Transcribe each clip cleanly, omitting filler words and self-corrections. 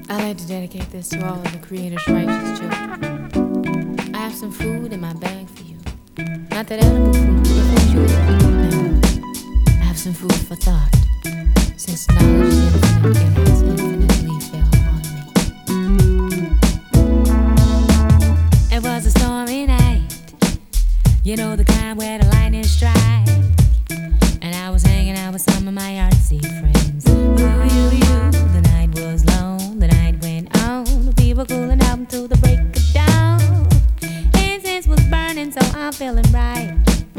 I like to dedicate this to all of the Creator's righteous children. I have some food in my bag for you. Not that edible food, but food you eat. No, I have some food for thought. Since knowledge is infinite, it has infinitely fell on me. It was a stormy night, you know the kind where the lightning strikes. And I was hanging out with some of my artsy friends. The night was long, the night went on. We were cooling out until the break of dawn. Incense was burning, so I'm feeling right.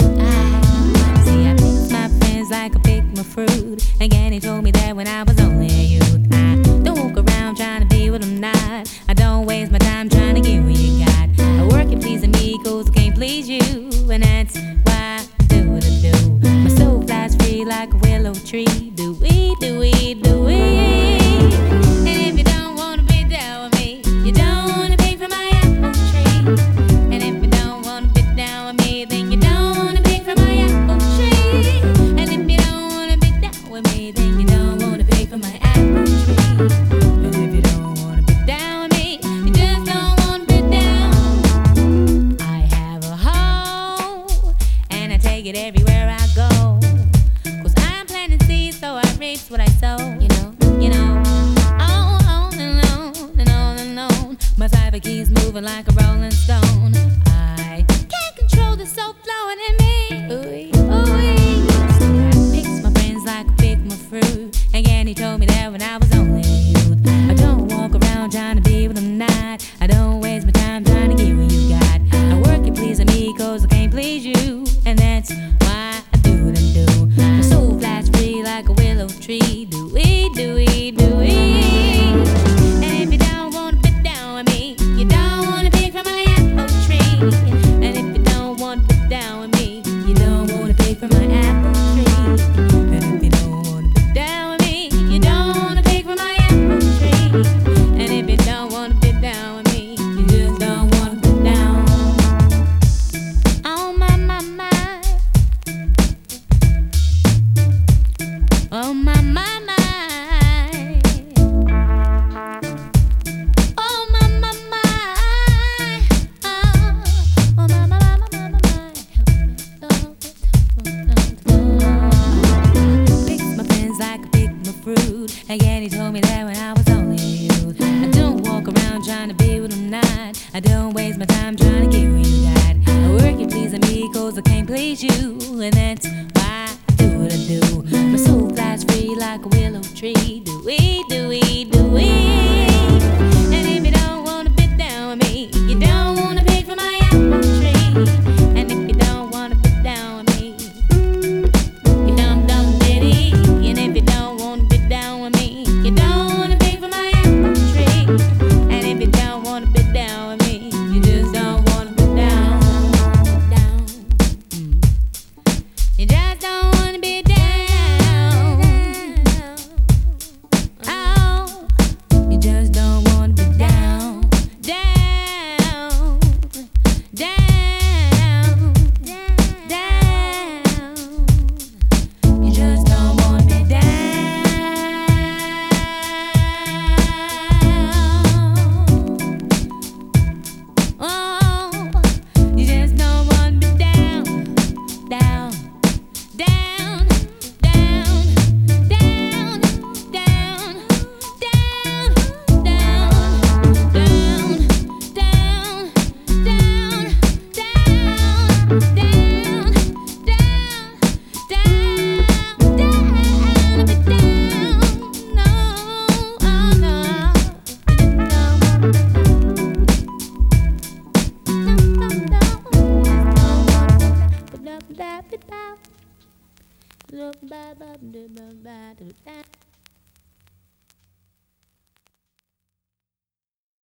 I picked my friends like I picked my fruit. Again, he told me that when I was only a youth, I don't walk around trying to be what I'm not. I don't waste my time trying to get what you got. I work at pleasing me, cause I can't please you. And that's why I do what I do. My soul flies free like a willow tree. Do we, do we, do we? And if you don't wanna be down with me, you don't wanna pick from my apple tree. And if you don't wanna be down with me, then you don't wanna pick from my apple tree. And if you don't wanna be down with me, then you don't wanna pick from my apple tree. And if you don't wanna be down with me, you just don't wanna be down. I have a hoe, and I take it everywhere I go. Cause I'm planting seeds, so I reap what I sow. You know, on and on and on and on. My cyber keys moving like a rolling stone. I can't control the soul flowing in me. Ooh, ooh. So I picked my friends like I picked my fruit. Again, he told me that when I was only a youth. I don't walk around trying to be what I'm not. I don't waste my time trying to get what you got. I work at pleasing me cause I can't please you. And that's why I do what I do. My soul flies free like a willow tree. Do we, do we, do we? And if you don't wanna be down with me, you don't wanna pick from my apple tree. And if you don't wanna be down with me, you don't wanna pick from my apple tree. And if you don't wanna be down with me, you don't wanna pick from my apple tree. And if you don't wanna be down with me, you just don't wanna be down. Oh my, my, my. Oh my, my, my. Oh my, my, my. Oh my, my, my, my, my, my. Picked my friends like I picked my fruit. Again, he told me that when I was only a youth. I don't walk around trying to be what I'm not. I don't waste my time trying to get what you got. I work at pleasing me cause I can't please you. And that's why I do what I do. My soul flies free like a willow tree. Do we, do we, do we? And if you don't wanna be down with me, you don't wanna pick from my apple tree. And if you don't wanna be down with me, you dumb ditty. And if you don't wanna be down with me, you don't wanna pick from my apple tree. And if you don't wanna be down with me, you just don't wanna be down. You just don't wanna be down. Oh, you just don't wanna be down. Down, down, down. You just don't wanna be down. Oh, you just don't wanna be down, down. Down, down, down, down, down, down, down, down, down, down, down, down, down, down, down.